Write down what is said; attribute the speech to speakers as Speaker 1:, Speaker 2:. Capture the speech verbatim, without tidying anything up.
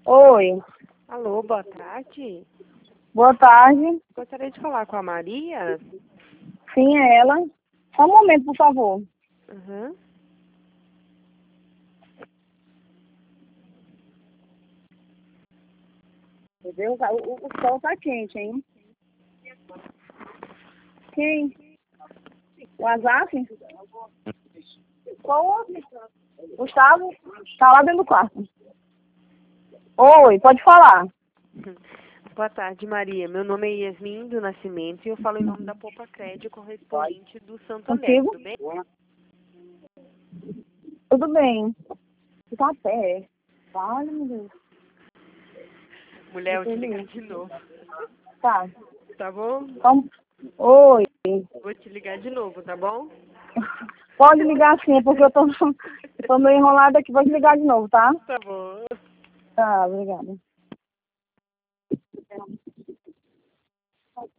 Speaker 1: Oi,
Speaker 2: Alô, boa tarde.
Speaker 1: boa tarde.
Speaker 2: Gostaria de falar com a Maria.
Speaker 1: Sim, é ela. Só um momento, por favor.
Speaker 2: Uhum.
Speaker 1: Entendeu? O, o, o sol tá quente, hein? Quem? O Azaf? Qual outro? Gustavo? Tá lá dentro do quarto. Oi, pode falar.
Speaker 2: Boa tarde, Maria. Meu nome é Yasmin do Nascimento e eu falo em nome da Poupa Crédito, correspondente do Santander,
Speaker 1: Contigo?
Speaker 2: tudo bem?
Speaker 1: Tudo bem. Você tá a pé. Vale, meu Deus.
Speaker 2: Mulher, eu vou te ligar
Speaker 1: Entendi.
Speaker 2: de novo,
Speaker 1: Tá.
Speaker 2: tá bom?
Speaker 1: Então, oi.
Speaker 2: Vou te ligar de novo, tá bom?
Speaker 1: Pode ligar sim, porque eu tô, eu tô meio enrolada aqui. Pode ligar de novo, tá?
Speaker 2: Tá bom.
Speaker 1: Tá, obrigada.